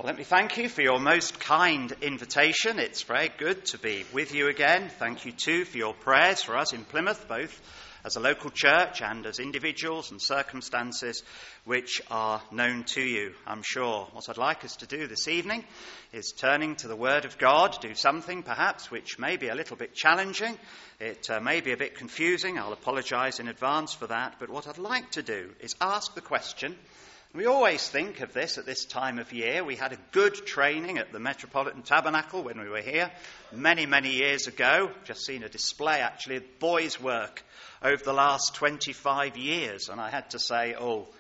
Let me thank you for your most kind invitation. It's very good to be with you again. Thank you too for your prayers for us in Plymouth, both as a local church and as individuals and circumstances which are known to you, I'm sure. What I'd like us to do this evening is turning to the Word of God, do something perhaps which may be a little bit challenging. It may be a bit confusing. I'll apologise in advance for that. But what I'd like to do is ask the question. We always think of this at this time of year. We had a good training at the Metropolitan Tabernacle when we were here many, many years ago. Just seen a display, actually, of boys' work over the last 25 years. And I had to say,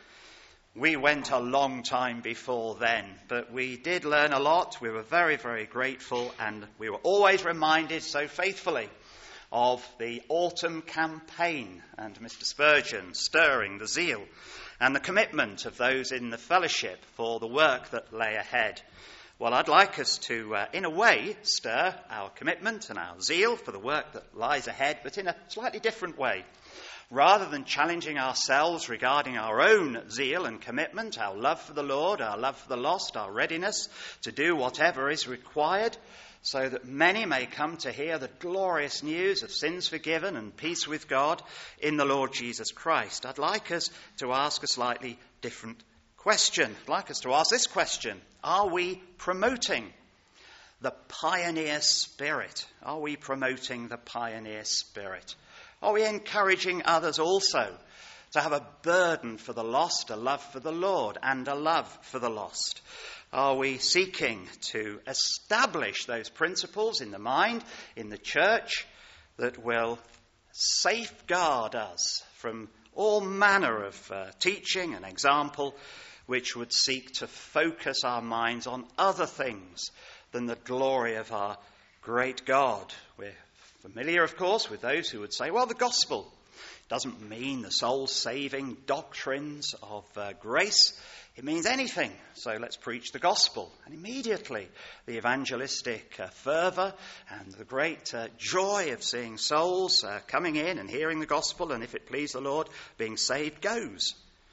we went a long time before then. But we did learn a lot. We were very, very grateful. And we were always reminded so faithfully of the autumn campaign and Mr. Spurgeon stirring the zeal and the commitment of those in the fellowship for the work that lay ahead. Well, I'd like us to, in a way, stir our commitment and our zeal for the work that lies ahead, but in a slightly different way. Rather than challenging ourselves regarding our own zeal and commitment, our love for the Lord, our love for the lost, our readiness to do whatever is required, so that many may come to hear the glorious news of sins forgiven and peace with God in the Lord Jesus Christ. I'd like us to ask a slightly different question. I'd like us to ask this question: are we promoting the pioneer spirit? Are we promoting the pioneer spirit? Are we encouraging others also to have a burden for the lost, a love for the Lord, and a love for the lost? Are we seeking to establish those principles in the mind, in the church, that will safeguard us from all manner of teaching and example which would seek to focus our minds on other things than the glory of our great God? We're familiar, of course, with those who would say, well, the gospel doesn't mean the soul-saving doctrines of grace. It means anything. So let's preach the gospel. And immediately the evangelistic fervour and the great joy of seeing souls coming in and hearing the gospel, and if it please the Lord, being saved, goes.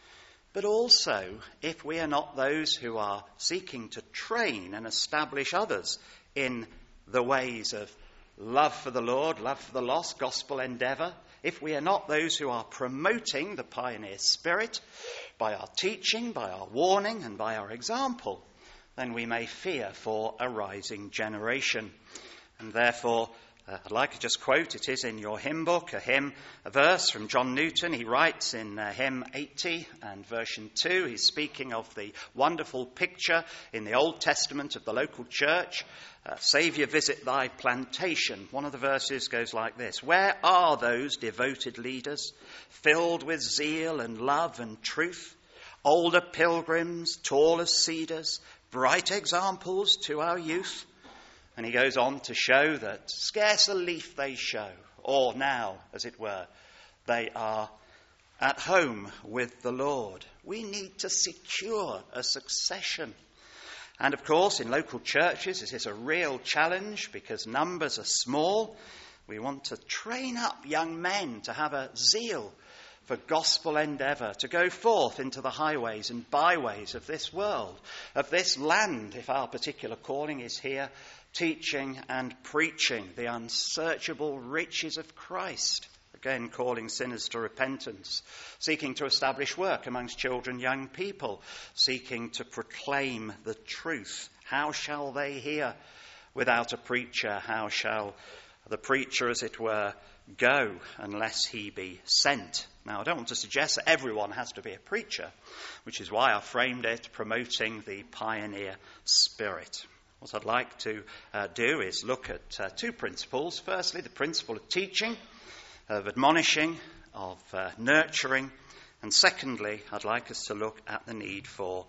But also, if we are not those who are seeking to train and establish others in the ways of love for the Lord, love for the lost, gospel endeavour, if we are not those who are promoting the pioneer spirit by our teaching, by our warning, and by our example, then we may fear for a rising generation. And therefore, I'd like to just quote, it is in your hymn book, a verse from John Newton. He writes in hymn 80 and version 2, he's speaking of the wonderful picture in the Old Testament of the local church. Saviour, visit thy plantation. One of the verses goes like this: where are those devoted leaders, filled with zeal and love and truth, older pilgrims, tall as cedars, bright examples to our youth? And he goes on to show that scarce a leaf they show, or now, as it were, they are at home with the Lord. We need to secure a succession. And of course, in local churches, this is a real challenge because numbers are small. We want to train up young men to have a zeal for gospel endeavour, to go forth into the highways and byways of this world, of this land, if our particular calling is here, teaching and preaching the unsearchable riches of Christ. Again, calling sinners to repentance, seeking to establish work amongst children, young people, seeking to proclaim the truth. How shall they hear without a preacher? How shall the preacher, as it were, go unless he be sent? Now, I don't want to suggest that everyone has to be a preacher, which is why I framed it promoting the pioneer spirit. What I'd like to do is look at two principles. Firstly, the principle of teaching, of admonishing, of nurturing. And secondly, I'd like us to look at the need for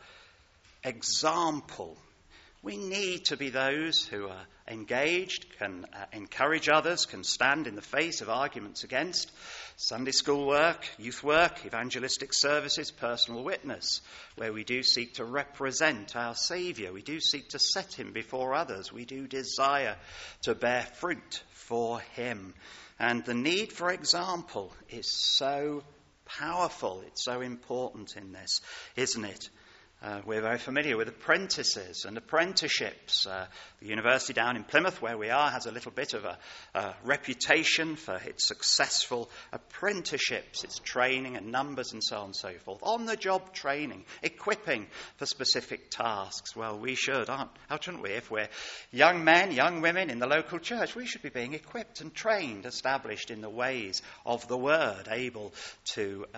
example. We need to be those who are engaged, can encourage others, can stand in the face of arguments against Sunday school work, youth work, evangelistic services, personal witness, where we do seek to represent our Saviour. We do seek to set him before others. We do desire to bear fruit for him. And the need for example is so powerful. It's so important in this, isn't it? We're very familiar with apprentices and apprenticeships. The university down in Plymouth, where we are, has a little bit of a reputation for its successful apprenticeships, its training and numbers and so on and so forth. On-the-job training, equipping for specific tasks. Well, we should, shouldn't we? If we're young men, young women in the local church, we should be being equipped and trained, established in the ways of the Word, able to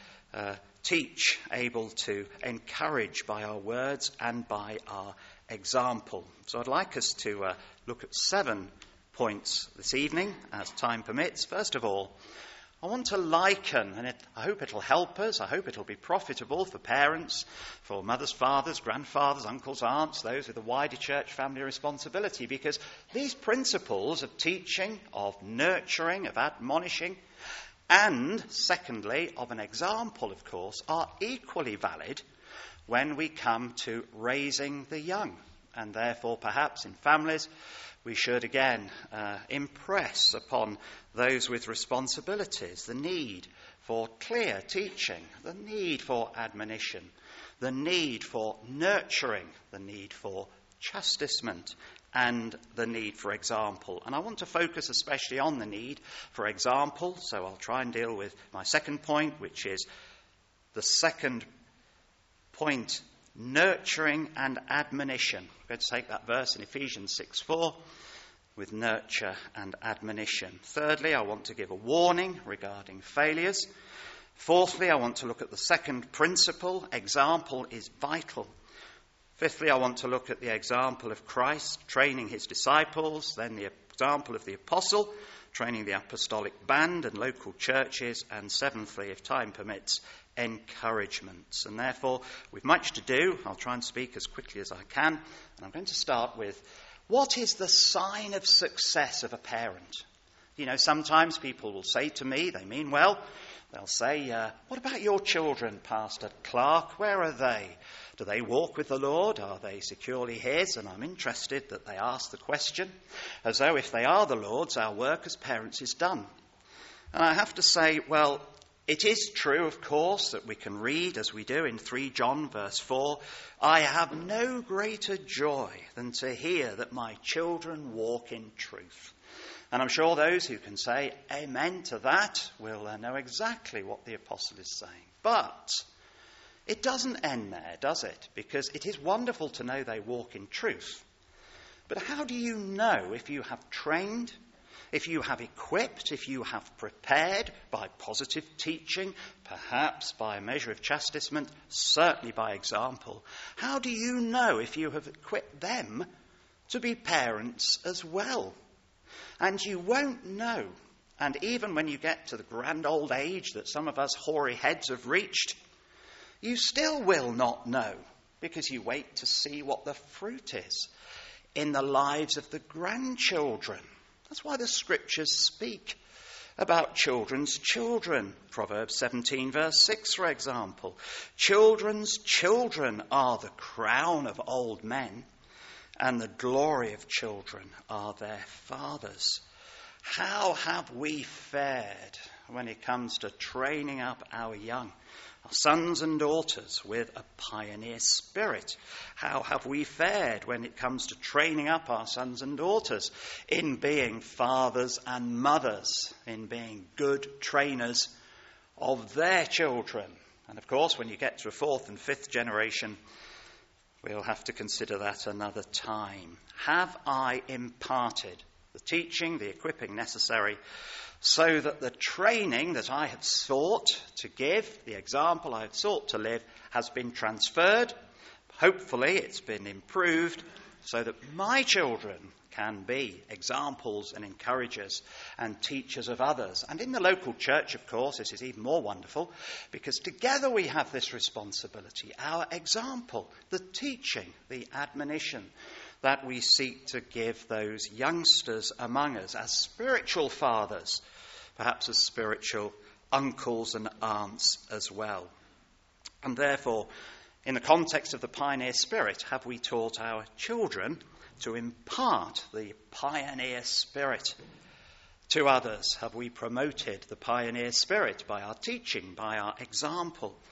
teach, able to encourage by our words and by our example. So I'd like us to look at 7 points this evening, as time permits. First of all, I want to liken, and I hope it'll help us, I hope it'll be profitable for parents, for mothers, fathers, grandfathers, uncles, aunts, those with a wider church family responsibility, because these principles of teaching, of nurturing, of admonishing, and, secondly, of an example, of course, are equally valid when we come to raising the young. And therefore, perhaps in families, we should again impress upon those with responsibilities the need for clear teaching, the need for admonition, the need for nurturing, the need for chastisement, and the need for example. And I want to focus especially on the need for example, so I'll try and deal with my second point, which is the second point, nurturing and admonition. I'm going to take that verse in Ephesians 6:4 with nurture and admonition. Thirdly, I want to give a warning regarding failures. Fourthly, I want to look at the second principle, example is vital. Fifthly, I want to look at the example of Christ training his disciples, then the example of the apostle, training the apostolic band and local churches, and seventhly, if time permits, encouragements. And therefore, we've much to do. I'll try and speak as quickly as I can. And I'm going to start with, what is the sign of success of a parent? You know, sometimes people will say to me, they mean well, they'll say, what about your children, Pastor Clark? Where are they? Do they walk with the Lord? Are they securely his? And I'm interested that they ask the question, as though if they are the Lord's, our work as parents is done. And I have to say, well, it is true, of course, that we can read, as we do in 3 John verse 4, I have no greater joy than to hear that my children walk in truth. And I'm sure those who can say amen to that will know exactly what the apostle is saying. But it doesn't end there, does it? Because it is wonderful to know they walk in truth. But how do you know if you have trained, if you have equipped, if you have prepared by positive teaching, perhaps by a measure of chastisement, certainly by example? How do you know if you have equipped them to be parents as well? And you won't know. And even when you get to the grand old age that some of us hoary heads have reached, you still will not know, because you wait to see what the fruit is in the lives of the grandchildren. That's why the scriptures speak about children's children. Proverbs 17 verse 6, for example. Children's children are the crown of old men, and the glory of children are their fathers. How have we fared when it comes to training up our young, our sons and daughters, with a pioneer spirit? How have we fared when it comes to training up our sons and daughters in being fathers and mothers, in being good trainers of their children? And of course, when you get to a 4th and 5th generation, we'll have to consider that another time. Have I imparted the teaching, the equipping necessary, so that the training that I have sought to give, the example I have sought to live, has been transferred? Hopefully it's been improved so that my children can be examples and encouragers and teachers of others. And in the local church, of course, this is even more wonderful, because together we have this responsibility, our example, the teaching, the admonition that we seek to give those youngsters among us as spiritual fathers, perhaps as spiritual uncles and aunts as well. And therefore, in the context of the pioneer spirit, have we taught our children to impart the pioneer spirit to others? Have we promoted the pioneer spirit by our teaching, by our example?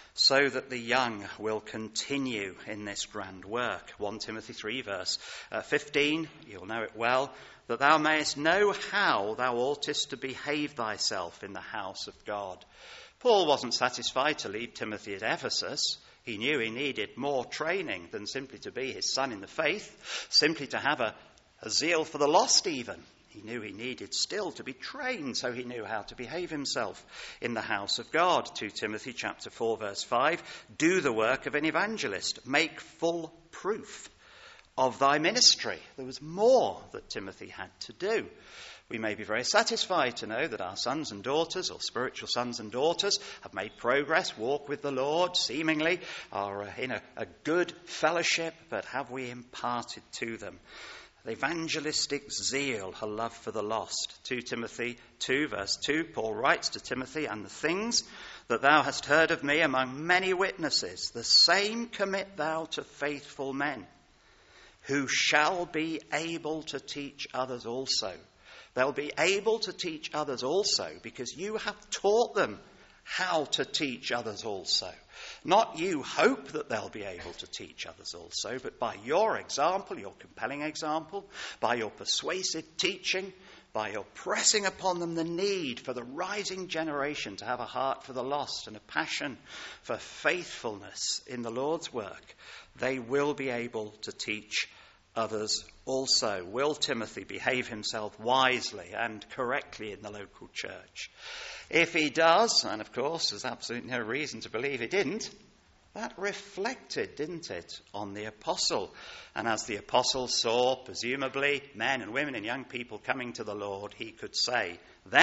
so that the young will continue in this grand work. 1 Timothy 3 verse 15, you'll know it well, that thou mayest know how thou oughtest to behave thyself in the house of God. Paul wasn't satisfied to leave Timothy at Ephesus. He knew he needed more training than simply to be his son in the faith, simply to have a zeal for the lost even. He knew he needed still to be trained, so he knew how to behave himself in the house of God. 2 Timothy chapter 4 verse 5, do the work of an evangelist, make full proof of thy ministry. There was more that Timothy had to do. We may be very satisfied to know that our sons and daughters, or spiritual sons and daughters, have made progress, walk with the Lord, seemingly are in a good fellowship, but have we imparted to them the evangelistic zeal, a love for the lost? 2 Timothy 2 verse 2, Paul writes to Timothy, and the things that thou hast heard of me among many witnesses, the same commit thou to faithful men, who shall be able to teach others also. They'll be able to teach others also because you have taught them how to teach others also. Not you hope that they'll be able to teach others also, but by your example, your compelling example, by your persuasive teaching, by your pressing upon them the need for the rising generation to have a heart for the lost and a passion for faithfulness in the Lord's work, they will be able to teach others also. Will Timothy behave himself wisely and correctly in the local church? If he does, and of course there's absolutely no reason to believe he didn't, that reflected, didn't it, on the apostle. And as the apostle saw, presumably, men and women and young people coming to the Lord, he could say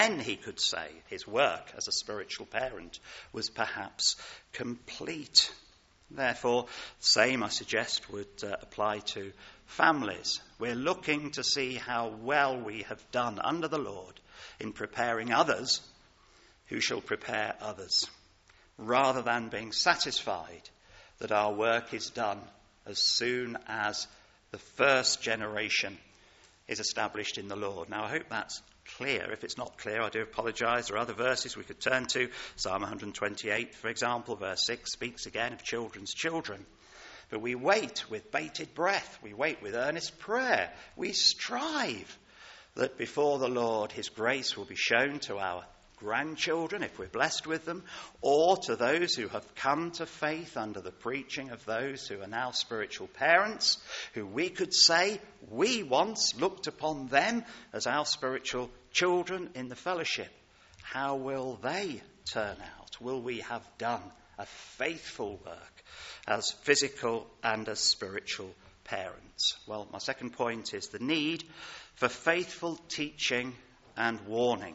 his work as a spiritual parent was perhaps complete. Therefore, the same, I suggest, would apply to families. We're looking to see how well we have done under the Lord in preparing others who shall prepare others, rather than being satisfied that our work is done as soon as the first generation is established in the Lord. Now, I hope that's clear. If it's not clear, I do apologise. There are other verses we could turn to. Psalm 128, for example, verse 6 speaks again of children's children. But we wait with bated breath. We wait with earnest prayer. We strive that before the Lord his grace will be shown to our grandchildren, if we're blessed with them, or to those who have come to faith under the preaching of those who are now spiritual parents, who we could say we once looked upon them as our spiritual children in the fellowship. How will they turn out? Will we have done a faithful work as physical and as spiritual parents? Well, my second point is the need for faithful teaching and warning.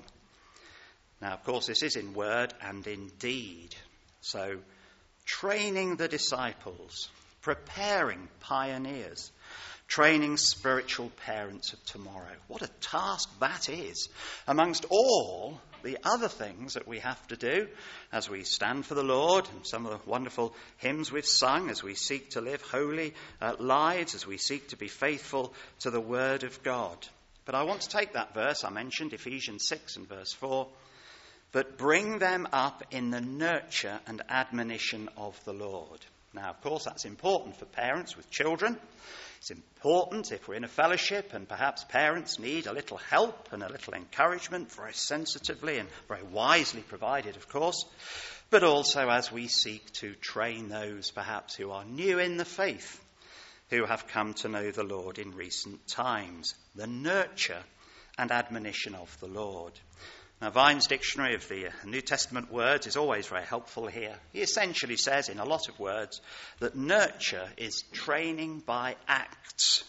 Now, of course, this is in word and in deed. So, training the disciples, preparing pioneers, training spiritual parents of tomorrow. What a task that is, amongst all the other things that we have to do as we stand for the Lord, and some of the wonderful hymns we've sung, as we seek to live holy lives, as we seek to be faithful to the Word of God. But I want to take that verse I mentioned, Ephesians 6 and verse 4, but bring them up in the nurture and admonition of the Lord. Now, of course, that's important for parents with children. It's important if we're in a fellowship and perhaps parents need a little help and a little encouragement, very sensitively and very wisely provided, of course, but also as we seek to train those perhaps who are new in the faith, who have come to know the Lord in recent times. The nurture and admonition of the Lord. Now, Vine's Dictionary of the New Testament words is always very helpful here. He essentially says in a lot of words that nurture is training by acts,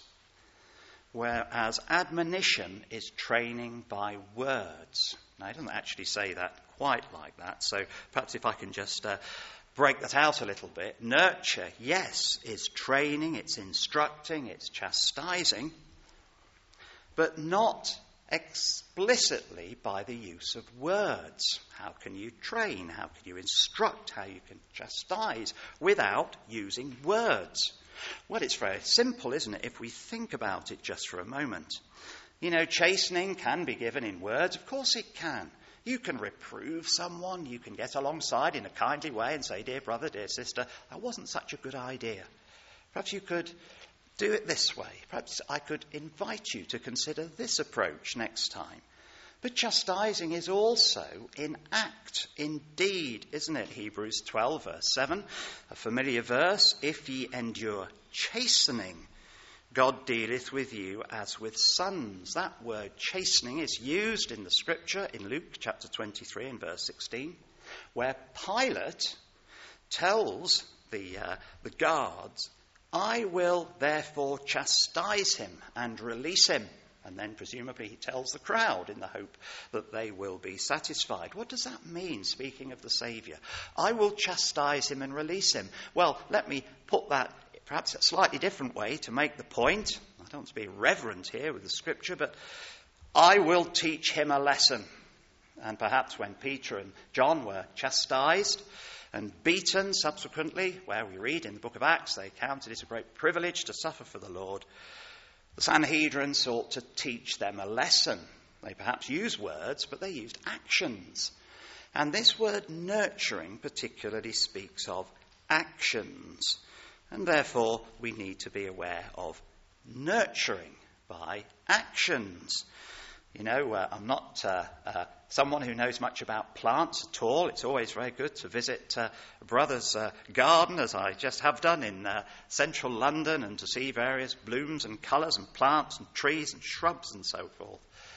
whereas admonition is training by words. Now, he doesn't actually say that quite like that, so perhaps if I can just break that out a little bit. Nurture, yes, is training, it's instructing, it's chastising, but not explicitly by the use of words. How can you train? How can you instruct? How you can chastise without using words? Well, it's very simple, isn't it, if we think about it just for a moment. You know, chastening can be given in words. Of course it can. You can reprove someone, you can get alongside in a kindly way and say, dear brother, dear sister, that wasn't such a good idea. Perhaps you could do it this way. Perhaps I could invite you to consider this approach next time. But chastising is also in act, in deed, isn't it? Hebrews 12, verse 7, a familiar verse. If ye endure chastening, God dealeth with you as with sons. That word chastening is used in the scripture in Luke chapter 23 and verse 16, where Pilate tells the guards, I will therefore chastise him and release him. And then presumably he tells the crowd in the hope that they will be satisfied. What does that mean, speaking of the Saviour? I will chastise him and release him. Well, let me put that perhaps a slightly different way to make the point. I don't want to be irreverent here with the scripture, but I will teach him a lesson. And perhaps when Peter and John were chastised and beaten subsequently, where we read in the book of Acts, they counted it a great privilege to suffer for the Lord. The Sanhedrin sought to teach them a lesson. They perhaps used words, but they used actions. And this word nurturing particularly speaks of actions. And therefore, we need to be aware of nurturing by actions. You know, I'm not someone who knows much about plants at all. It's always very good to visit a brother's garden, as I just have done in central London, and to see various blooms and colours and plants and trees and shrubs and so forth.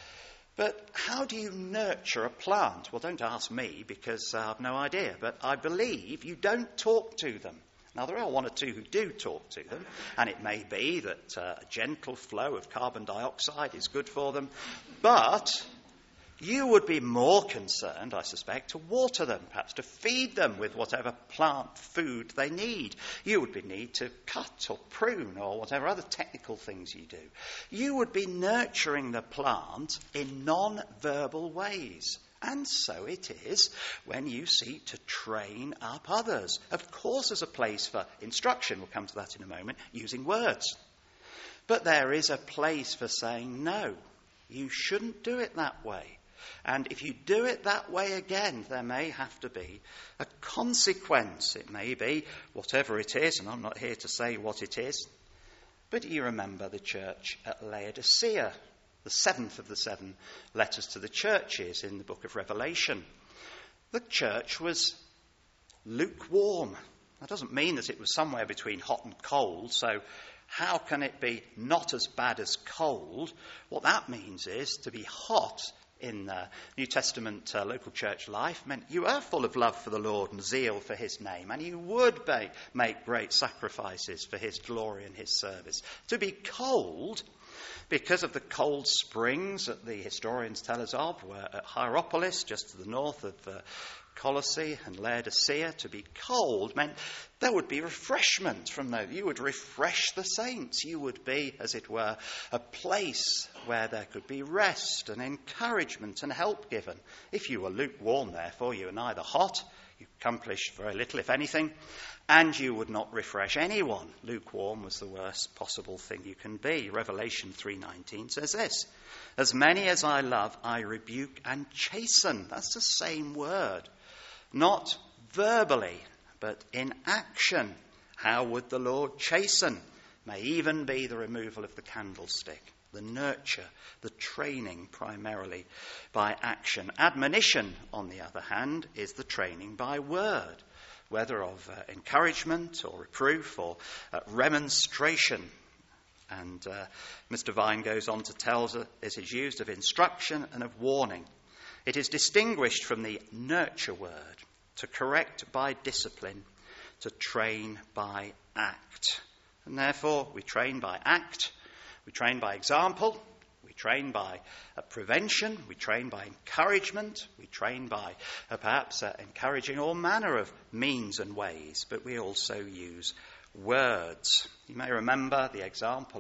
But how do you nurture a plant? Well, don't ask me, because I have no idea. But I believe you don't talk to them. Now, there are one or two who do talk to them, and it may be that a gentle flow of carbon dioxide is good for them, but you would be more concerned, I suspect, to water them, perhaps to feed them with whatever plant food they need. You would need to cut or prune or whatever other technical things you do. You would be nurturing the plant in non-verbal ways. And so it is when you seek to train up others. Of course, there's a place for instruction. We'll come to that in a moment, using words. But there is a place for saying, no, you shouldn't do it that way. And if you do it that way again, there may have to be a consequence. It may be whatever it is, and I'm not here to say what it is. But you remember the church at Laodicea, the seventh of the 7 letters to the churches in the book of Revelation. The church was lukewarm. That doesn't mean that it was somewhere between hot and cold, so how can it be not as bad as cold? What that means is to be hot in New Testament local church life meant you are full of love for the Lord and zeal for his name, and you would make great sacrifices for his glory and his service. To be cold, because of the cold springs that the historians tell us of, were at Hierapolis, just to the north of Colossae and Laodicea. To be cold meant there would be refreshment from those. You would refresh the saints. You would be, as it were, a place where there could be rest and encouragement and help given. If you were lukewarm, therefore, you were neither hot, you accomplished very little, if anything, and you would not refresh anyone. Lukewarm was the worst possible thing you can be. Revelation 3:19 says this, as many as I love, I rebuke and chasten. That's the same word. Not verbally, but in action. How would the Lord chasten? May even be the removal of the candlestick, the nurture, the training primarily by action. Admonition, on the other hand, is the training by word, whether of encouragement or reproof or remonstration. And Mr. Vine goes on to tell us it is used of instruction and of warning. It is distinguished from the nurture word, to correct by discipline, to train by act. And therefore, we train by act, we train by example, we train by prevention, we train by encouragement, we train by perhaps encouraging all manner of means and ways, but we also use words. You may remember the example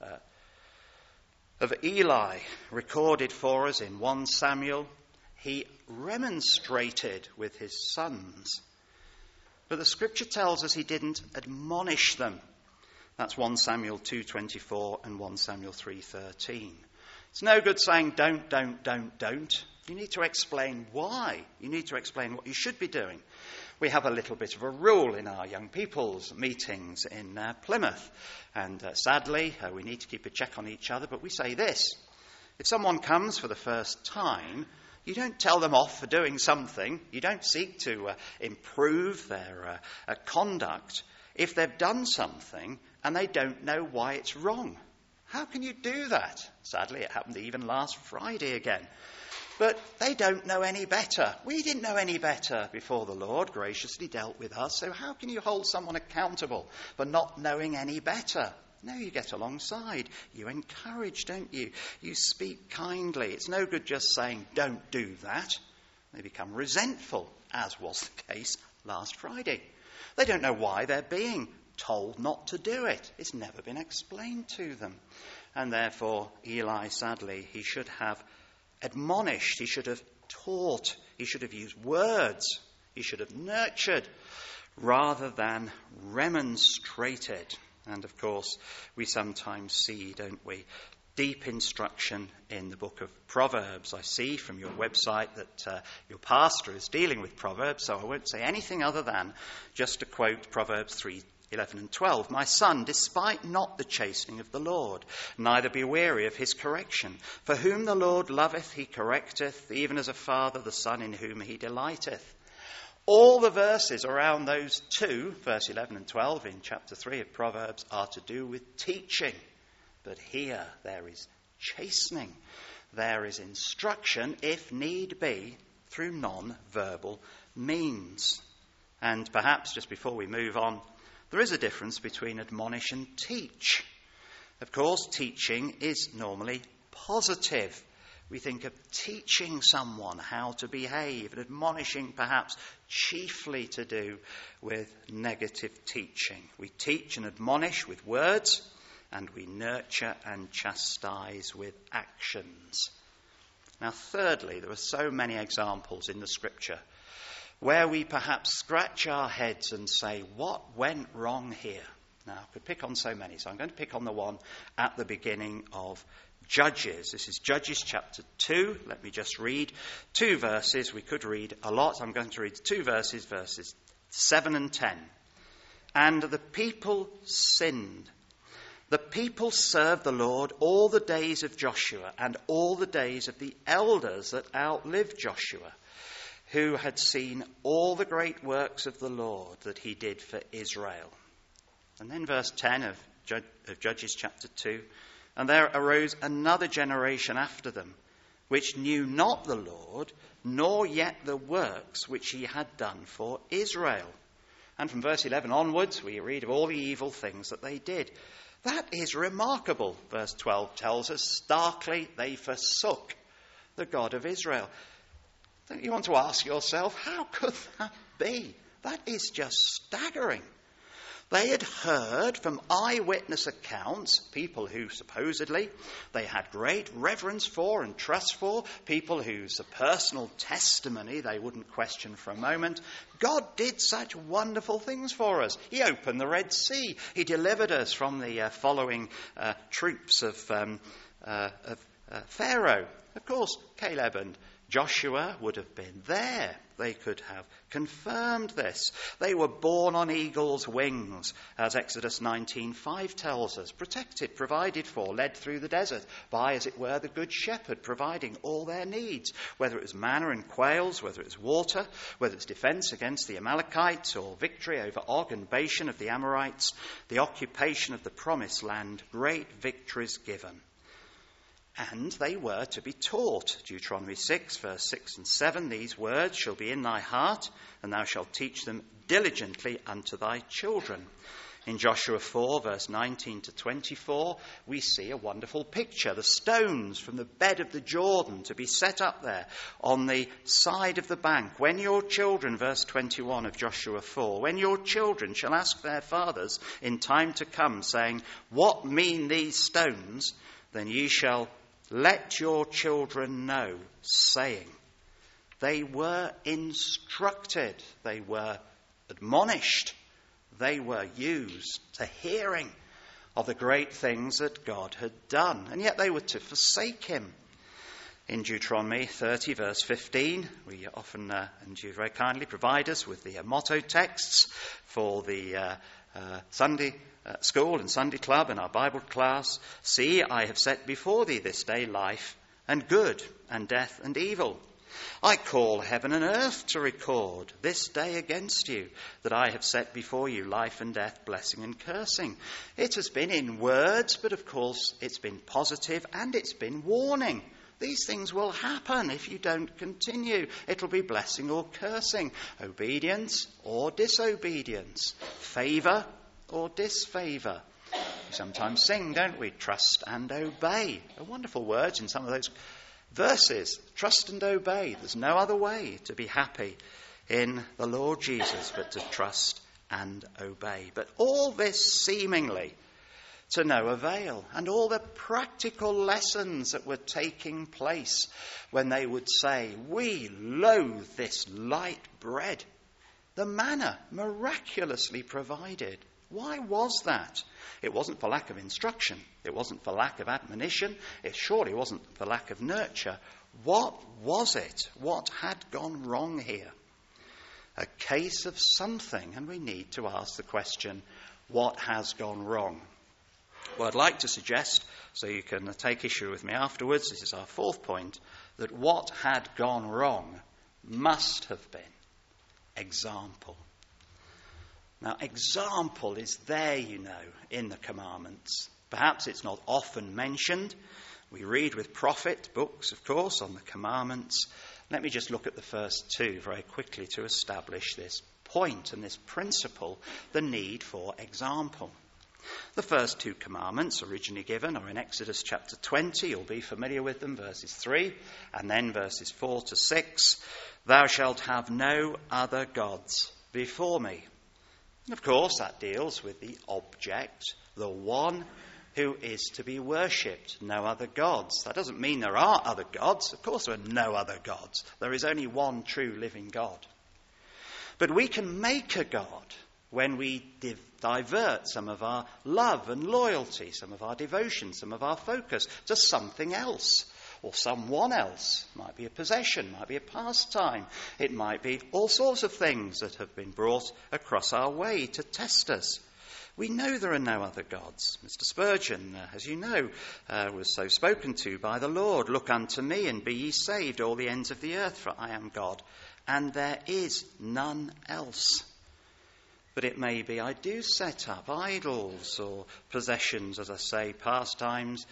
of Eli, recorded for us in 1 Samuel. He remonstrated with his sons, but the scripture tells us he didn't admonish them. That's 1 Samuel 2:24 and 1 Samuel 3:13. It's no good saying don't. You need to explain why. You need to explain what you should be doing. We have a little bit of a rule in our young people's meetings in Plymouth. And sadly, we need to keep a check on each other. But we say this: if someone comes for the first time, you don't tell them off for doing something. You don't seek to improve their conduct if they've done something and they don't know why it's wrong. How can you do that? Sadly, it happened even last Friday again. But they don't know any better. We didn't know any better before the Lord graciously dealt with us. So how can you hold someone accountable for not knowing any better? No, you get alongside. You encourage, don't you? You speak kindly. It's no good just saying, don't do that. They become resentful, as was the case last Friday. They don't know why they're being told not to do it. It's never been explained to them. And therefore, Eli, sadly, he should have admonished, he should have taught, he should have used words, he should have nurtured, rather than remonstrated. And of course, we sometimes see, don't we, deep instruction in the book of Proverbs. I see from your website that your pastor is dealing with Proverbs, so I won't say anything other than just to quote Proverbs 3:11 and 12. My son, despite not the chastening of the Lord, neither be weary of his correction. For whom the Lord loveth, he correcteth, even as a father the son in whom he delighteth. All the verses around those two, verse 11 and 12 in chapter 3 of Proverbs, are to do with teaching. But here there is chastening. There is instruction, if need be, through non-verbal means. And perhaps just before we move on, there is a difference between admonish and teach. Of course, teaching is normally positive. We think of teaching someone how to behave, and admonishing perhaps chiefly to do with negative teaching. We teach and admonish with words, and we nurture and chastise with actions. Now, thirdly, there are so many examples in the Scripture where we perhaps scratch our heads and say, what went wrong here? Now, I could pick on so many, so I'm going to pick on the one at the beginning of Judges. This is Judges chapter 2. Let me just read 2 verses. We could read a lot. I'm going to read 2 verses, verses 7 and 10. And the people sinned. The people served the Lord all the days of Joshua and all the days of the elders that outlived Joshua, who had seen all the great works of the Lord that he did for Israel. And then verse 10 of Judges chapter 2. And there arose another generation after them, which knew not the Lord, nor yet the works which he had done for Israel. And from verse 11 onwards, we read of all the evil things that they did. That is remarkable. Verse 12 tells us, starkly they forsook the God of Israel. Don't you want to ask yourself, how could that be? That is just staggering. They had heard from eyewitness accounts, people who supposedly they had great reverence for and trust for, people whose personal testimony they wouldn't question for a moment. God did such wonderful things for us. He opened the Red Sea. He delivered us from the following troops of Pharaoh. Of course, Caleb and Joshua would have been there. They could have confirmed this. They were born on eagle's wings, as Exodus 19:5 tells us, protected, provided for, led through the desert by, as it were, the good shepherd, providing all their needs, whether it was manna and quails, whether it was water, whether it's defense against the Amalekites or victory over Og and Bashan of the Amorites, the occupation of the promised land, great victories given. And they were to be taught. Deuteronomy 6, verse 6 and 7, these words shall be in thy heart, and thou shalt teach them diligently unto thy children. In Joshua 4, verse 19 to 24, we see a wonderful picture. The stones from the bed of the Jordan to be set up there on the side of the bank. When your children, verse 21 of Joshua 4, when your children shall ask their fathers in time to come, saying, what mean these stones? Then ye shall let your children know, saying. They were instructed, they were admonished, they were used to hearing of the great things that God had done. And yet they were to forsake him. In Deuteronomy 30, verse 15, we often, and you very kindly provide us with the motto texts for the Sunday school and Sunday club in our Bible class. See, I have set before thee this day life and good, and death and evil. I call heaven and earth to record this day against you, that I have set before you life and death, blessing and cursing. It has been in words, but of course it's been positive and it's been warning. These things will happen if you don't continue. It'll be blessing or cursing, obedience or disobedience, favour or disfavour. We sometimes sing, don't we? Trust and obey. They're wonderful words in some of those verses. Trust and obey. There's no other way to be happy in the Lord Jesus but to trust and obey. But all this seemingly to no avail, and all the practical lessons that were taking place when they would say, we loathe this light bread, the manna miraculously provided. Why was that? It wasn't for lack of instruction. It wasn't for lack of admonition. It surely wasn't for lack of nurture. What was it? What had gone wrong here? A case of something, and we need to ask the question, what has gone wrong? Well, I'd like to suggest, so you can take issue with me afterwards, this is our fourth point, that what had gone wrong must have been example. Now, example is there, you know, in the commandments. Perhaps it's not often mentioned. We read with prophet books, of course, on the commandments. Let me just look at the first two very quickly to establish this point and this principle, the need for example. The first two commandments originally given are in Exodus chapter 20. You'll be familiar with them, verses 3 and then verses 4 to 6. Thou shalt have no other gods before me. And of course, that deals with the object, the one who is to be worshipped, no other gods. That doesn't mean there are other gods. Of course, there are no other gods. There is only one true living God. But we can make a God when we divert some of our love and loyalty, some of our devotion, some of our focus to something else or someone else. It might be a possession, might be a pastime. It might be all sorts of things that have been brought across our way to test us. We know there are no other gods. Mr. Spurgeon, as you know, was so spoken to by the Lord. Look unto me and be ye saved, all the ends of the earth, for I am God, and there is none else. But it may be I do set up idols or possessions, as I say, pastimes,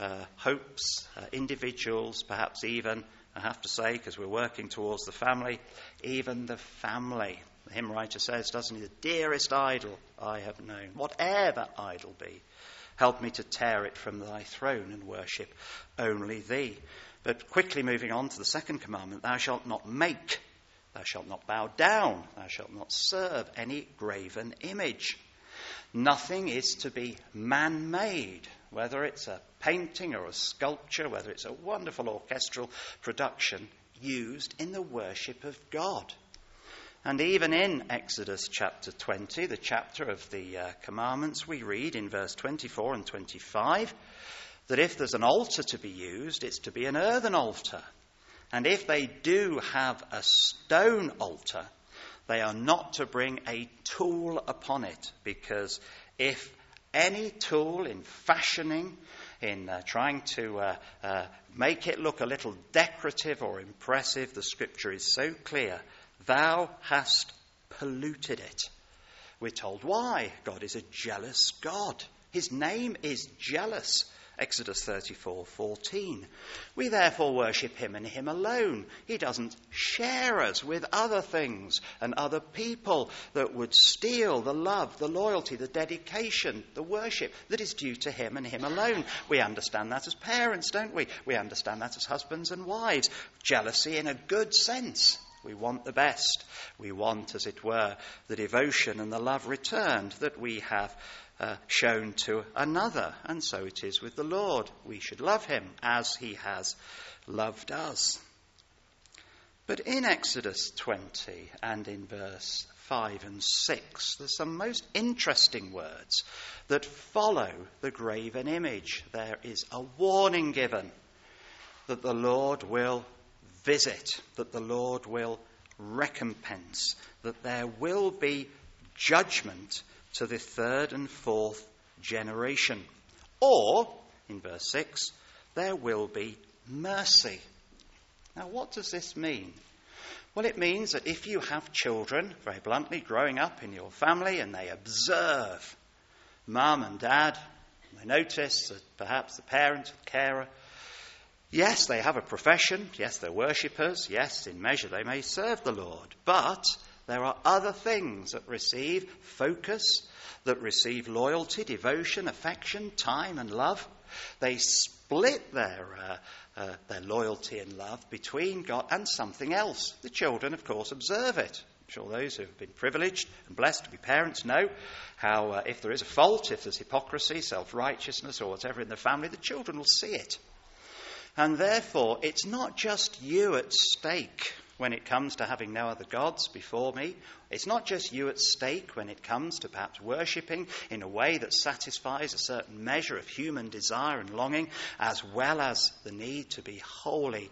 hopes, individuals, perhaps even, I have to say, because we're working towards the family, even the family. The hymn writer says, doesn't he, the dearest idol I have known, whatever idol be, help me to tear it from thy throne and worship only thee. But quickly moving on to the second commandment, thou shalt not make, thou shalt not bow down, thou shalt not serve any graven image. Nothing is to be man-made, whether it's a painting or a sculpture, whether it's a wonderful orchestral production used in the worship of God. And even in Exodus chapter 20, the chapter of the commandments, we read in verse 24 and 25 that if there's an altar to be used, it's to be an earthen altar. And if they do have a stone altar, they are not to bring a tool upon it, because if any tool in fashioning, in trying to make it look a little decorative or impressive, the scripture is so clear, thou hast polluted it. We're told why. God is a jealous God. His name is jealous. Exodus 34:14. We therefore worship him and him alone. He doesn't share us with other things and other people that would steal the love, the loyalty, the dedication, the worship that is due to him and him alone. We understand that as parents, don't we? We understand that as husbands and wives. Jealousy in a good sense. We want the best. We want, as it were, the devotion and the love returned that we have shown to another. And so it is with the Lord. We should love him as he has loved us. But in Exodus 20 and in verse 5 and 6, there's some most interesting words that follow the graven image. There is a warning given. that the Lord will visit, that the Lord will recompense, that there will be judgment to the third and fourth generation. Or, in verse 6, there will be mercy. Now, what does this mean? Well, it means that if you have children, very bluntly, growing up in your family and they observe mum and dad, they notice that perhaps the parent, carer, yes, they have a profession, yes, they're worshippers, yes, in measure they may serve the Lord, but there are other things that receive focus, that receive loyalty, devotion, affection, time and love. They split their loyalty and love between God and something else. The children, of course, observe it. I'm sure those who have been privileged and blessed to be parents know how if there is a fault, if there's hypocrisy, self-righteousness or whatever in the family, the children will see it. And therefore, it's not just you at stake when it comes to having no other gods before me. It's not just you at stake when it comes to perhaps worshipping in a way that satisfies a certain measure of human desire and longing, as well as the need to be wholly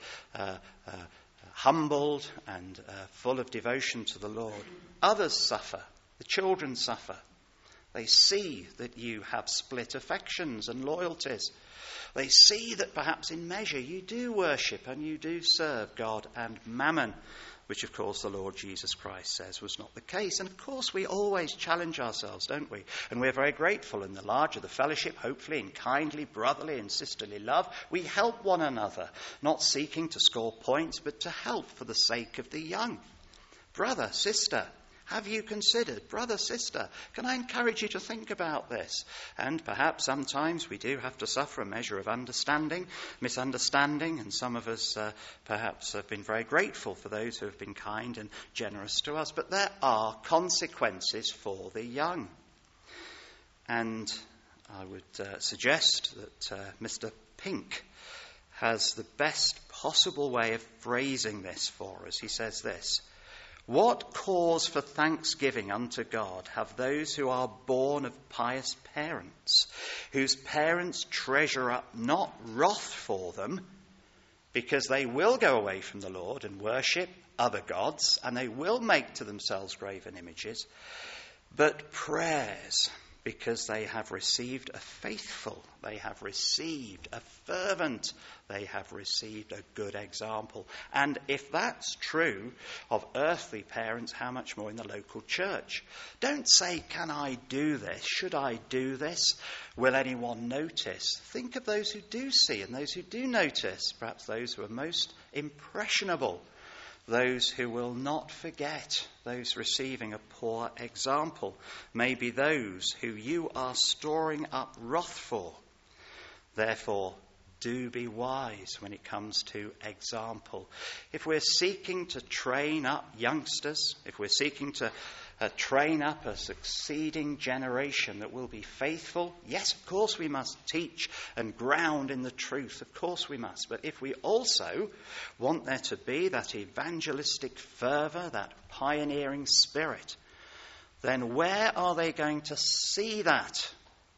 humbled and full of devotion to the Lord. Others suffer. The children suffer. They see that you have split affections and loyalties. They see that perhaps in measure you do worship and you do serve God and mammon, which of course the Lord Jesus Christ says was not the case. And of course we always challenge ourselves, don't we? And we're very grateful in the larger the fellowship, hopefully in kindly, brotherly and sisterly love. We help one another, not seeking to score points, but to help for the sake of the young. Brother, sister, have you considered? Brother, sister, can I encourage you to think about this? And perhaps sometimes we do have to suffer a measure of misunderstanding, and some of us perhaps have been very grateful for those who have been kind and generous to us. But there are consequences for the young. And I would suggest that Mr. Pink has the best possible way of phrasing this for us. He says this: "What cause for thanksgiving unto God have those who are born of pious parents, whose parents treasure up not wrath for them, because they will go away from the Lord and worship other gods, and they will make to themselves graven images, but prayers, because they have received a faithful, they have received a fervent, they have received a good example." And if that's true of earthly parents, how much more in the local church? Don't say, can I do this? Should I do this? Will anyone notice? Think of those who do see and those who do notice, perhaps those who are most impressionable, those who will not forget, those receiving a poor example, maybe those who you are storing up wrath for. Therefore, do be wise when it comes to example. If we're seeking to train up youngsters, if we're seeking to train up a succeeding generation that will be faithful, yes, of course we must teach and ground in the truth. Of course we must. But if we also want there to be that evangelistic fervour, that pioneering spirit, then where are they going to see that?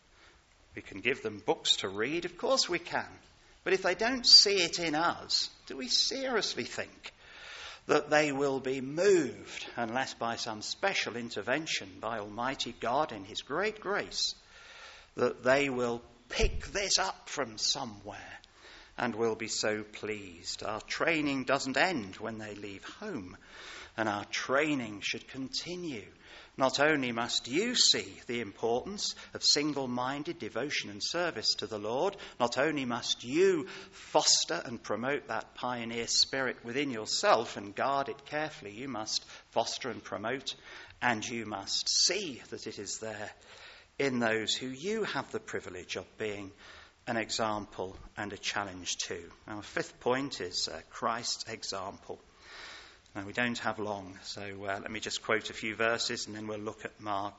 We can give them books to read. Of course we can. But if they don't see it in us, do we seriously think that they will be moved, unless by some special intervention by Almighty God in his great grace, that they will pick this up from somewhere and will be so pleased? Our training doesn't end when they leave home, and our training should continue. Not only must you see the importance of single-minded devotion and service to the Lord, not only must you foster and promote that pioneer spirit within yourself and guard it carefully, you must foster and promote, and you must see that it is there in those who you have the privilege of being an example and a challenge to. Our fifth point is Christ's example. Now, we don't have long, so let me just quote a few verses and then we'll look at Mark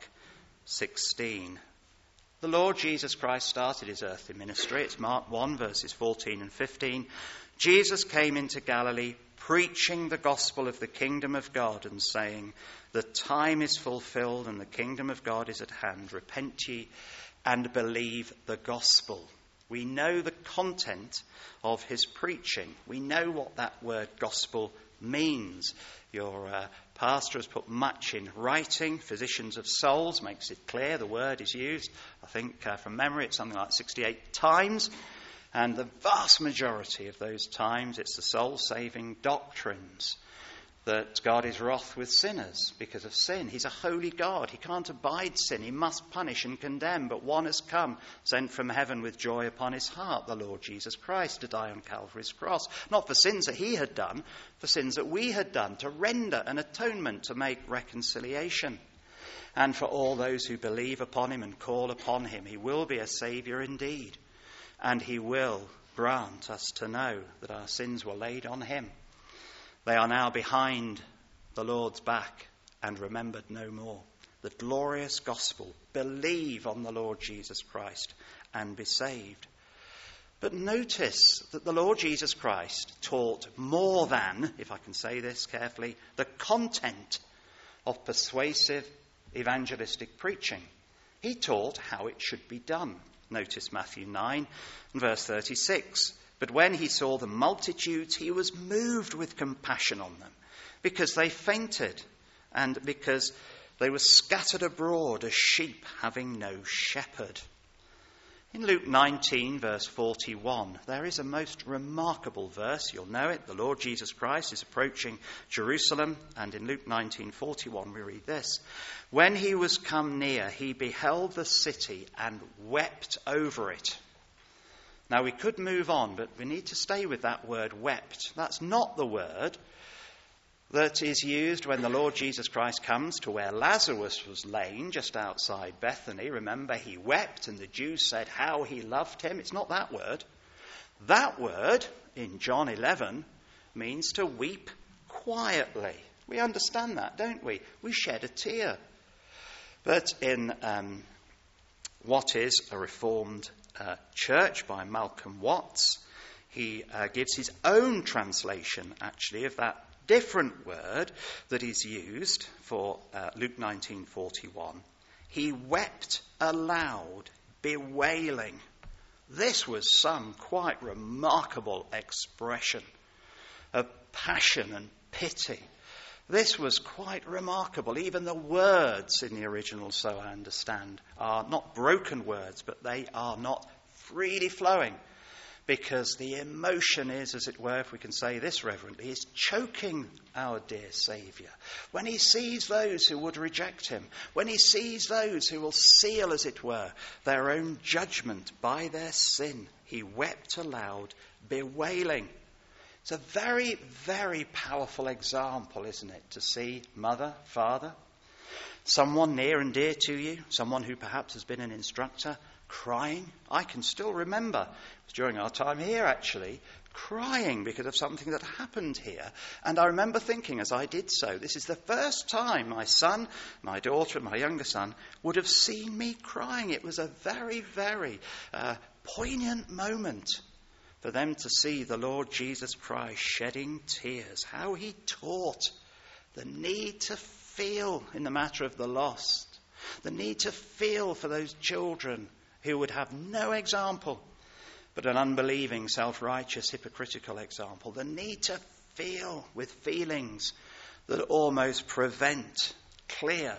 16. The Lord Jesus Christ started his earthly ministry. It's Mark 1, verses 14 and 15. Jesus came into Galilee, preaching the gospel of the kingdom of God and saying, "The time is fulfilled and the kingdom of God is at hand. Repent ye and believe the gospel." We know the content of his preaching. We know what that word gospel means. Your pastor has put much in writing. Physicians of Souls makes it clear the word is used. I think from memory it's something like 68 times. And the vast majority of those times it's the soul-saving doctrines that God is wroth with sinners because of sin. He's a holy God. He can't abide sin. He must punish and condemn. But one has come, sent from heaven with joy upon his heart, the Lord Jesus Christ, to die on Calvary's cross. Not for sins that he had done, for sins that we had done, to render an atonement, to make reconciliation. And for all those who believe upon him and call upon him, he will be a saviour indeed. And he will grant us to know that our sins were laid on him. They are now behind the Lord's back and remembered no more. The glorious gospel. Believe on the Lord Jesus Christ and be saved. But notice that the Lord Jesus Christ taught more than, if I can say this carefully, the content of persuasive evangelistic preaching. He taught how it should be done. Notice Matthew 9 and verse 36. But when he saw the multitudes, he was moved with compassion on them, because they fainted, and because they were scattered abroad as sheep having no shepherd. In Luke 19, verse 41, there is a most remarkable verse. You'll know it. The Lord Jesus Christ is approaching Jerusalem, and in Luke 19:41 we read this. When he was come near, he beheld the city and wept over it. Now, we could move on, but we need to stay with that word wept. That's not the word that is used when the Lord Jesus Christ comes to where Lazarus was laid just outside Bethany. Remember, he wept and the Jews said how he loved him. It's not that word. That word in John 11 means to weep quietly. We understand that, don't we? We shed a tear. But in what is a Reformed church by Malcolm Watts, he gives his own translation, actually, of that different word that is used for Luke 19:41. He wept aloud, bewailing. This was some quite remarkable expression of passion and pity. This was quite remarkable. Even the words in the original, so I understand, are not broken words, but they are not freely flowing, because the emotion is, as it were, if we can say this reverently, is choking our dear Saviour. When he sees those who would reject him, when he sees those who will seal, as it were, their own judgment by their sin, he wept aloud, bewailing. It's a very, very powerful example, isn't it, to see mother, father, someone near and dear to you, someone who perhaps has been an instructor, crying. I can still remember, it was during our time here actually, crying because of something that happened here. And I remember thinking as I did so, this is the first time my son, my daughter and my younger son would have seen me crying. It was a very, very poignant moment for them to see the Lord Jesus Christ shedding tears, how he taught the need to feel in the matter of the lost, the need to feel for those children who would have no example but an unbelieving, self-righteous, hypocritical example, the need to feel with feelings that almost prevent clear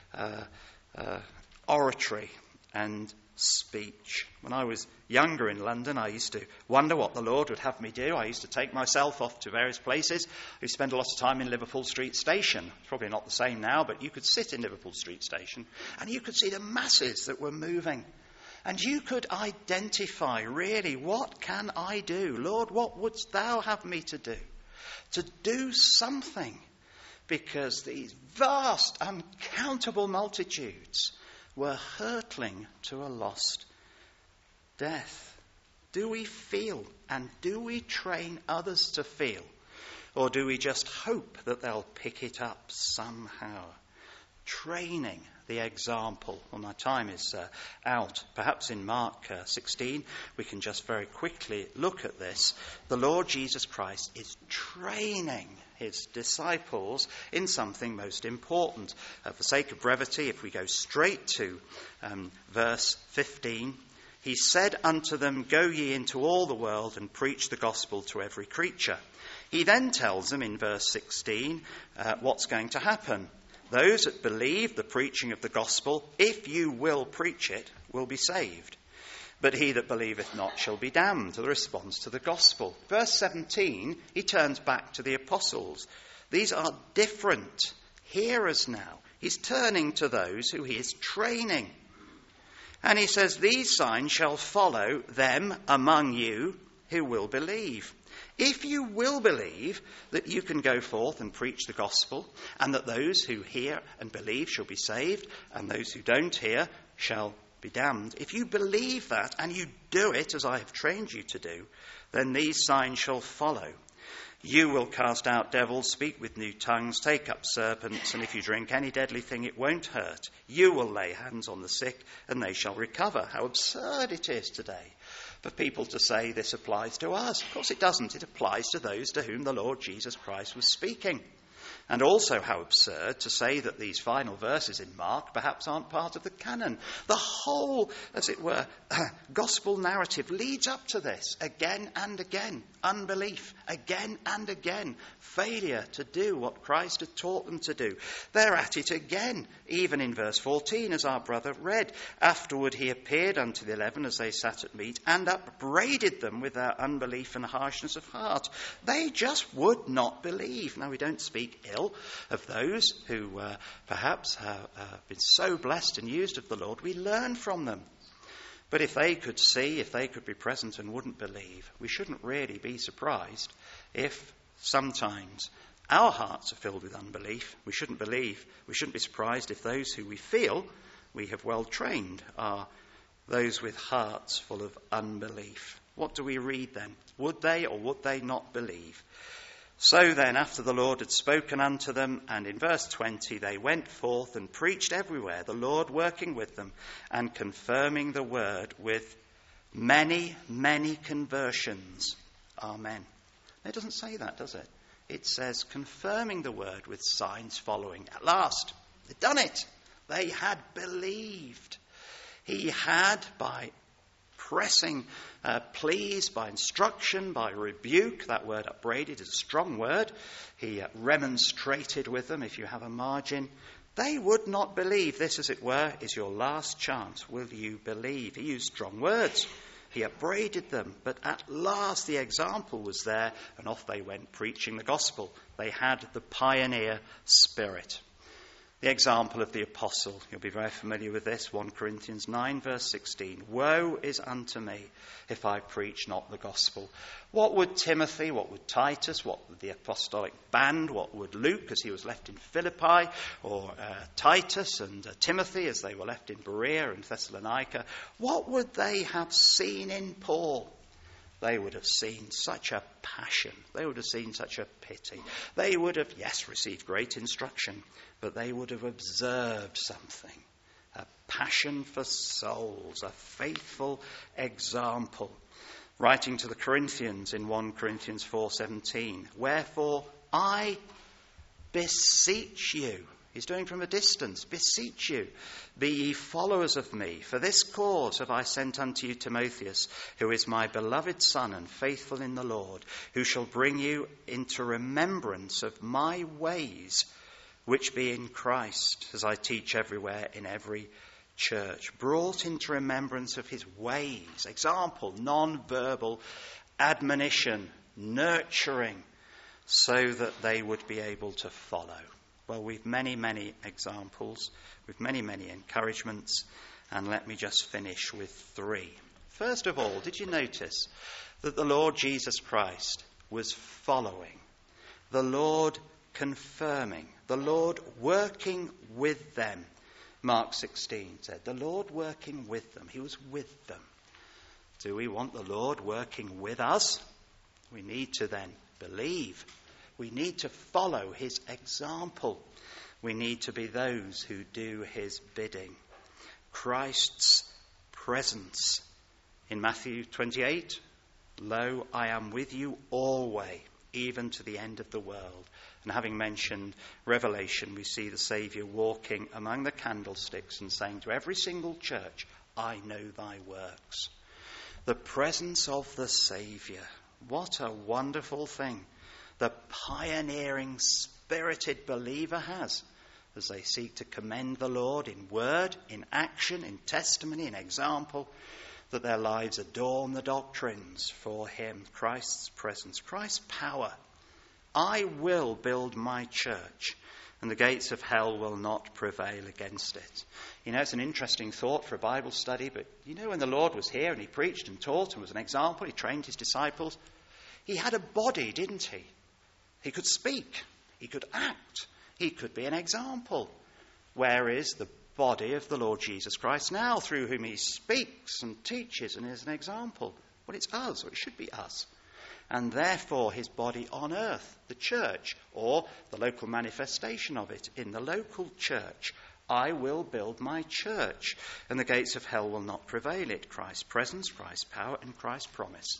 oratory and speech. When I was younger in London, I used to wonder what the Lord would have me do. I used to take myself off to various places. I used to spend a lot of time in Liverpool Street Station. It's probably not the same now, but you could sit in Liverpool Street Station and you could see the masses that were moving. And you could identify, really, what can I do? Lord, what wouldst thou have me to do? To do something, because these vast, uncountable multitudes were hurtling to a lost death. Do we feel, and do we train others to feel? Or do we just hope that they'll pick it up somehow? Training the example. Well, my time is out. Perhaps in Mark 16, we can just very quickly look at this. The Lord Jesus Christ is training his disciples in something most important. For sake of brevity, if we go straight to verse 15, he said unto them, Go ye into all the world and preach the gospel to every creature. He then tells them in verse 16 what's going to happen. Those that believe the preaching of the gospel, if you will preach it, will be saved. But he that believeth not shall be damned. The response to the gospel. Verse 17, he turns back to the apostles. These are different hearers now. He's turning to those who he is training. And he says, These signs shall follow them among you who will believe. If you will believe that you can go forth and preach the gospel, and that those who hear and believe shall be saved, and those who don't hear shall be damned. If you believe that and you do it as I have trained you to do, then these signs shall follow. You will cast out devils, speak with new tongues, take up serpents, and if you drink any deadly thing, it won't hurt. You will lay hands on the sick, and they shall recover. How absurd it is today for people to say this applies to us. Of course it doesn't. It applies to those to whom the Lord Jesus Christ was speaking. And also how absurd to say that these final verses in Mark perhaps aren't part of the canon. The whole, as it were, gospel narrative leads up to this again and again. Unbelief, again and again. Failure to do what Christ had taught them to do. They're at it again, even in verse 14, as our brother read. Afterward he appeared unto the 11 as they sat at meat, and upbraided them with their unbelief and harshness of heart. They just would not believe. Now, we don't speak ill of those who perhaps have been so blessed and used of the Lord. We learn from them. But if they could see, if they could be present and wouldn't believe, we shouldn't really be surprised if sometimes our hearts are filled with unbelief. We shouldn't believe. We shouldn't be surprised if those who we feel we have well trained are those with hearts full of unbelief. What do we read then? Would they or would they not believe? So then, after the Lord had spoken unto them, and in verse 20, they went forth and preached everywhere, the Lord working with them and confirming the word with many, many conversions. Amen. It doesn't say that, does it? It says confirming the word with signs following. At last, they'd done it. They had believed. He had, by pressing pleas, by instruction, by rebuke. That word upbraided is a strong word. He remonstrated with them, if you have a margin. They would not believe. This, as it were, is your last chance. Will you believe? He used strong words. He upbraided them. But at last the example was there, and off they went preaching the gospel. They had the pioneer spirit. The example of the apostle, you'll be very familiar with this, 1 Corinthians 9 verse 16. Woe is unto me if I preach not the gospel. What would Timothy, what would Titus, what would the apostolic band, what would Luke as he was left in Philippi, or Titus and Timothy as they were left in Berea and Thessalonica, what would they have seen in Paul? They would have seen such a passion. They would have seen such a pity. They would have, yes, received great instruction, but they would have observed something. A passion for souls, a faithful example. Writing to the Corinthians in 1 Corinthians 4:17, wherefore I beseech you. He's doing from a distance. Beseech you, be ye followers of me. For this cause have I sent unto you Timotheus, who is my beloved son and faithful in the Lord, who shall bring you into remembrance of my ways, which be in Christ, as I teach everywhere in every church. Brought into remembrance of his ways. Example, non-verbal admonition, nurturing, so that they would be able to follow. Well, we've many, many examples, with many, many encouragements, and let me just finish with 3. First of all, did you notice that the Lord Jesus Christ was following, the Lord confirming, the Lord working with them? Mark 16 said, the Lord working with them. He was with them. Do we want the Lord working with us? We need to then believe. We need to follow his example. We need to be those who do his bidding. Christ's presence. In Matthew 28, lo, I am with you always, even to the end of the world. And having mentioned Revelation, we see the Saviour walking among the candlesticks and saying to every single church, I know thy works. The presence of the Saviour. What a wonderful thing the pioneering, spirited believer has as they seek to commend the Lord in word, in action, in testimony, in example, that their lives adorn the doctrines for him. Christ's presence, Christ's power. I will build my church, and the gates of hell will not prevail against it. You know, it's an interesting thought for a Bible study, but you know, when the Lord was here and he preached and taught and was an example, he trained his disciples, he had a body, didn't he? He could speak, he could act, he could be an example. Where is the body of the Lord Jesus Christ now, through whom he speaks and teaches and is an example? Well, it's us, or it should be us. And therefore his body on earth, the church, or the local manifestation of it in the local church. I will build my church, and the gates of hell will not prevail it. Christ's presence, Christ's power, and Christ's promise.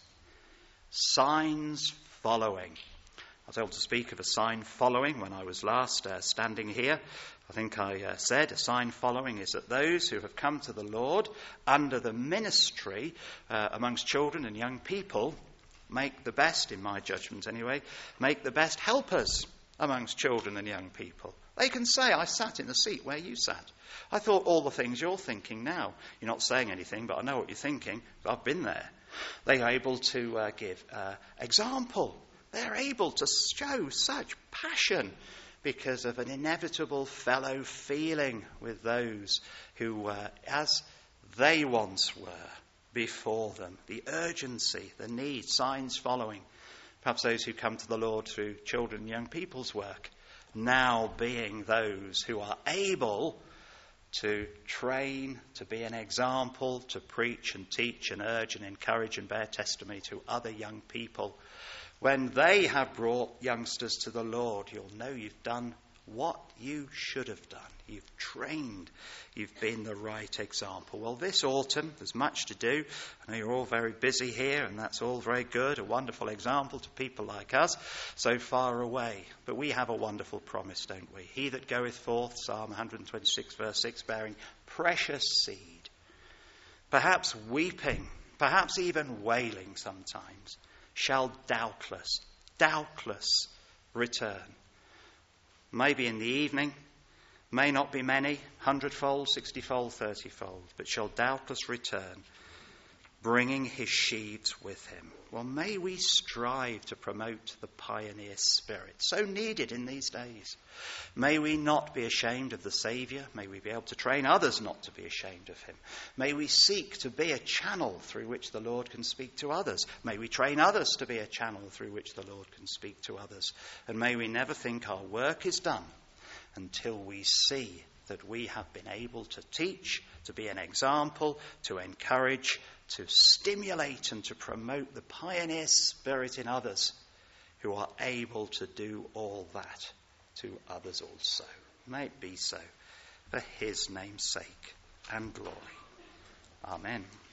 Signs following. I was able to speak of a sign following when I was last standing here. I think I said a sign following is that those who have come to the Lord under the ministry amongst children and young people make the best, in my judgment anyway, make the best helpers amongst children and young people. They can say, I sat in the seat where you sat. I thought all the things you're thinking now. You're not saying anything, but I know what you're thinking. I've been there. They are able to give example. They're able to show such passion because of an inevitable fellow feeling with those who, as they once were before them, the urgency, the need, signs following. Perhaps those who come to the Lord through children and young people's work, now being those who are able to train, to be an example, to preach and teach and urge and encourage and bear testimony to other young people. When they have brought youngsters to the Lord, you'll know you've done what you should have done. You've trained. You've been the right example. Well, this autumn, there's much to do. I know you're all very busy here, and that's all very good. A wonderful example to people like us so far away. But we have a wonderful promise, don't we? He that goeth forth, Psalm 126, verse 6, bearing precious seed, perhaps weeping, perhaps even wailing sometimes, shall doubtless return. Maybe in the evening, may not be many, 100-fold, 60-fold, 30-fold, but shall doubtless return, bringing his sheaves with him. Well, may we strive to promote the pioneer spirit, so needed in these days. May we not be ashamed of the Saviour. May we be able to train others not to be ashamed of him. May we seek to be a channel through which the Lord can speak to others. May we train others to be a channel through which the Lord can speak to others. And may we never think our work is done until we see that we have been able to teach, to be an example, to encourage, to stimulate and to promote the pioneer spirit in others who are able to do all that to others also. May it be so for his name's sake and glory. Amen.